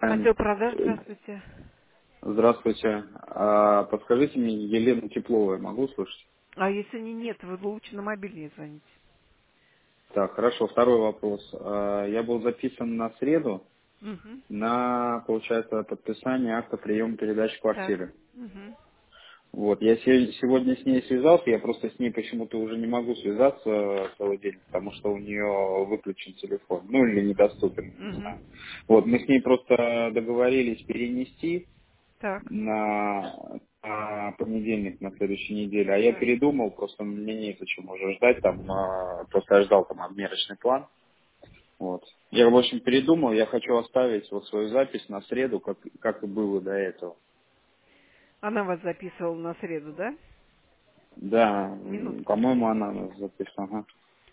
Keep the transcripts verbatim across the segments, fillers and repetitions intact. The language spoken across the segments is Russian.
Отдел продаж, здравствуйте. Здравствуйте. А, подскажите мне, Елену Теплову я могу слышать? А если не нет, вы лучше на мобильный звоните. Так, хорошо. Второй вопрос. А, я был записан на среду Угу. на, получается, подписание акта приема передачи Так. квартиры. Угу. Вот, я се- сегодня с ней связался, я просто с ней почему-то уже не могу связаться целый день, потому что у нее выключен телефон, ну или недоступен, не знаю. Угу. Вот, мы с ней просто договорились перенести Так. на, на понедельник, на следующей неделе. А я Так. передумал, просто мне не зачем уже ждать, там, а, просто я ждал там обмерочный план. Вот. Я, в общем, передумал, я хочу оставить вот свою запись на среду, как, как и было до этого. Она вас записывала на среду, да? Да, м, Минутку. по-моему, она нас записана. Ага.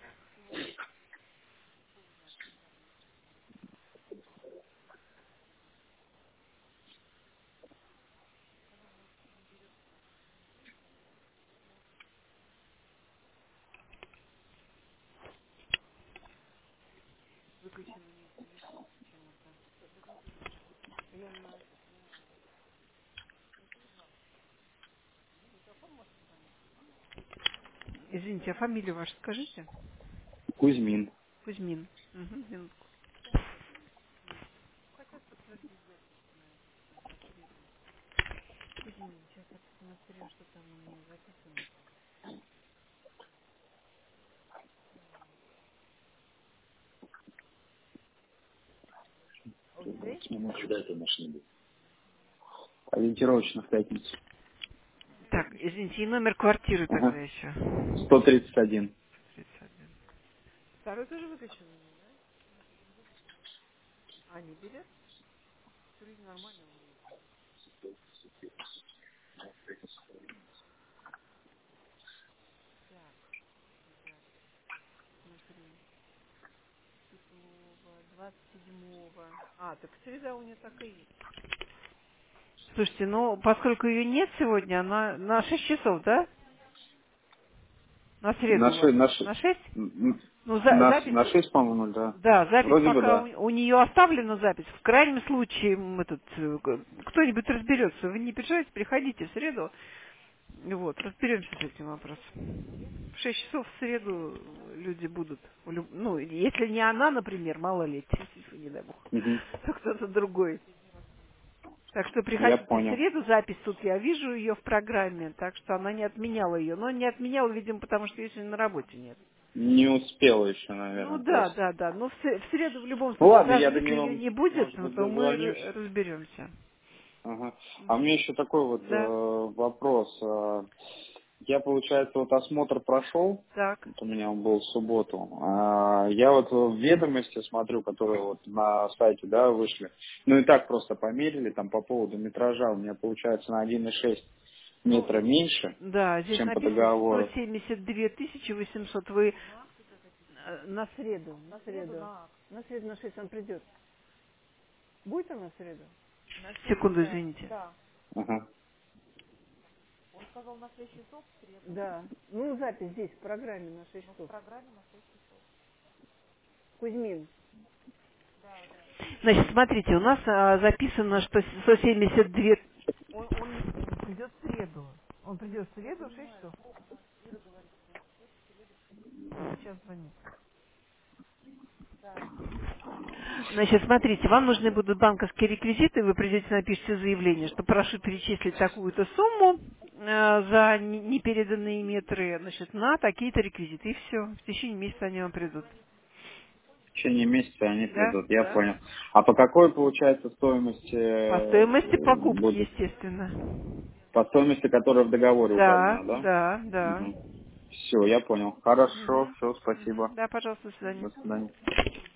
Извините, а фамилию вашу скажите? Кузьмин. Кузьмин. Угу. Минутку. Кузьмин, сейчас я посмотрю, что там у нее записано. Окей? двадцать минут. Когда это машина будет? Ориентировочно в пятницу. Так, извините, и номер квартиры тогда Ага. еще. сто тридцать один. тридцать один. Второй тоже выключен? А, не берет? Вроде нормально у нее. Так, смотрю. Теплова, двадцать седьмого. А, так среда у нее так и есть. Слушайте, ну, поскольку ее нет сегодня, она на шесть часов, да? На На, среду у ше- вас. на, ше- На шесть? м, м, Ну, за- на, запись, на шесть, по-моему, да. да, запись Вроде бы пока у, да. у нее оставлена запись. В крайнем случае, м, этот, э, г- кто-нибудь разберется. Вы не переживайте, приходите в среду. Вот, разберемся с этим вопросом. В шесть часов в среду люди будут. в люб- Ну, если не она, например, мало ли, если не дай бог, Мгм. то кто-то другой. Так что Я приходите в понял. среду, запись тут я вижу ее в программе, так что она не отменяла ее. Но не отменяла, видимо, потому что ее сегодня на работе нет. Не успел еще, Ну наверное, да, просто. да, да. Но в, се- в среду в любом Ну случае, ладно, даже я до если ее него, не будет, может ну, быть, то мы дозвонюсь. р- разберемся. Ага. А у меня еще такой вот Да, э, вопрос. Э, Я, получается, вот осмотр прошел, так. вот у меня он был в субботу. А, Я вот в ведомости смотрю, которые вот на сайте, да, вышли. Ну и так просто померили там по поводу метража. У меня получается на один и шесть Ну, метра меньше, да, здесь чем по написано сто договору. семьдесят две тысячи восемьсот. Вы э, на среду, на среду, на среду на шесть он придет. Будет он на среду? Секунду, извините. Ага. Да. Ну, запись здесь, в программе на шесть часов. Кузьмин. Значит, смотрите, у нас а, записано, что сто семьдесят два... Он, он придет в среду. Он придет в среду в шесть часов. Сейчас звонит. Значит, смотрите, вам нужны будут банковские реквизиты, вы придете, напишите заявление, что прошу перечислить такую-то сумму э, за не- непереданные метры, значит, на такие-то реквизиты, и все. В течение месяца они вам придут. В течение месяца они Да, придут, я да. понял. А по какой, получается, стоимости По э, стоимости покупки, будет? естественно. По стоимости, которая в договоре Да, указана, да? да, да. Угу. Все, я понял. Хорошо, Мгм. все, спасибо. Мгм. Да, пожалуйста, до свидания. До свидания.